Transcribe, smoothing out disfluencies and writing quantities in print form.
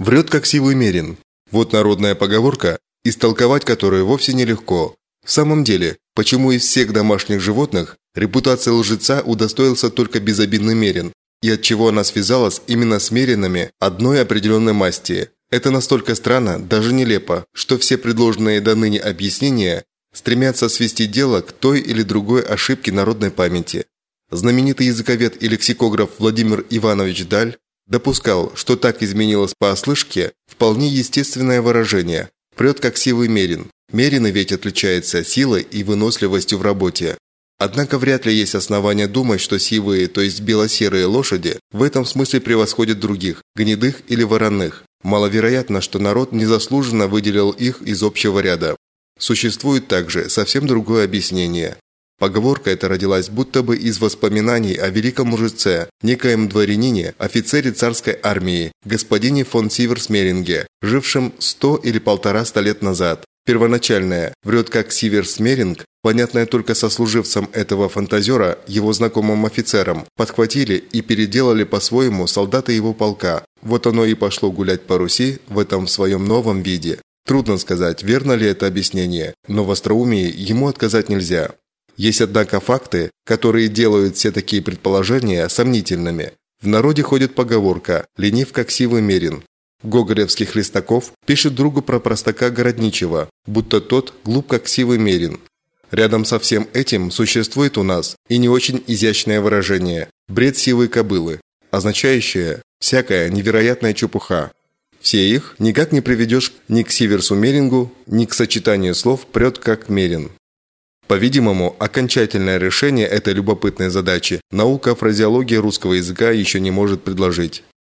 Врет, как сивый мерин. Вот народная поговорка, истолковать которую вовсе нелегко. В самом деле, почему из всех домашних животных репутация лжеца удостоился только безобидный мерин, и отчего она связалась именно с меринами одной определенной масти? Это настолько странно, даже нелепо, что все предложенные до ныне объяснения стремятся свести дело к той или другой ошибке народной памяти. Знаменитый языковед и лексикограф Владимир Иванович Даль допускал, что так изменилось по ослышке вполне естественное выражение «прет, как сивый мерин». Мерины ведь отличаются силой и выносливостью в работе. Однако вряд ли есть основания думать, что сивые, то есть белосерые лошади, в этом смысле превосходят других, гнедых или вороных. Маловероятно, что народ незаслуженно выделил их из общего ряда. Существует также совсем другое объяснение. Поговорка эта родилась будто бы из воспоминаний о великом мужеце, некоем дворянине, офицере царской армии, господине фон Сиверсмеринге, жившем 100 или 150 лет назад. Первоначальное «врет как Сиверсмеринг», понятное только сослуживцам этого фантазера, его знакомым офицерам, подхватили и переделали по-своему солдаты его полка. Вот оно и пошло гулять по Руси в этом своем новом виде. Трудно сказать, верно ли это объяснение, но в остроумии ему отказать нельзя. Есть, однако, факты, которые делают все такие предположения сомнительными. В народе ходит поговорка «ленив, как сивый мерин». Гоголевский Хлестаков пишет другу про простака Городничего, будто тот глуп, как сивый мерин. Рядом со всем этим существует у нас и не очень изящное выражение «бред сивой кобылы», означающее «всякая невероятная чепуха». Все их никак не приведешь ни к Сиверсу Мерингу, ни к сочетанию слов «прет, как мерин». По-видимому, окончательное решение этой любопытной задачи наука фразеологии русского языка еще не может предложить.